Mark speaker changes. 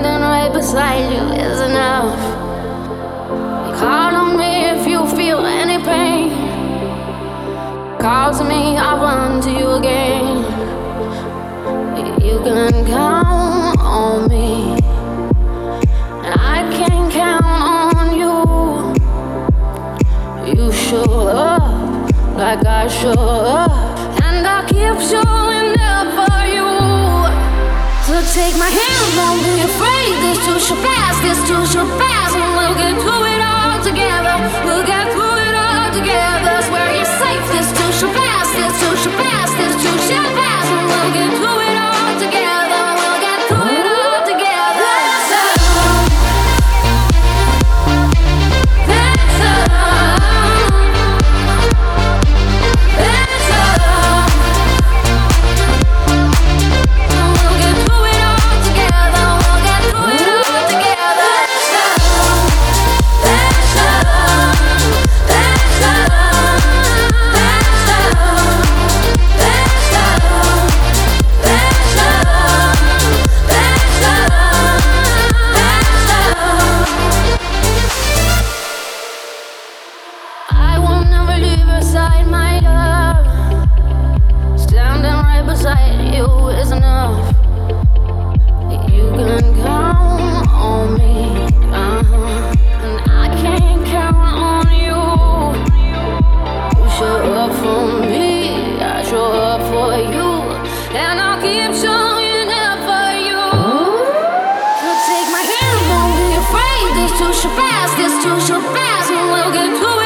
Speaker 1: Standing right beside you is enough. Call on me if you feel any pain. Call to me, I'll run to you again. You can count on me, and I can count on you. You show up like I show up, and I'll keep showing up for you. So take my hand, don't be afraid. This too shall pass, this too shall pass, and we'll get through it all together. We'll get through it all together. Swear you're safe. This too shall pass, this too shall pass, this too shall pass, and we'll get through it all together. We'll get through it all together. That's all. That's all. We'll get through it all together. We'll get through it all together. That's all. That's all. That's all. That's all. That's all. That's all. I will never leave your side, my love. Standing right beside you is enough. You can count on me, and I can count on you. You show up for me, I show up for you, and I'll keep showing up for you. So take my hand, don't be afraid. This too shall pass, this too shall pass, and we'll get through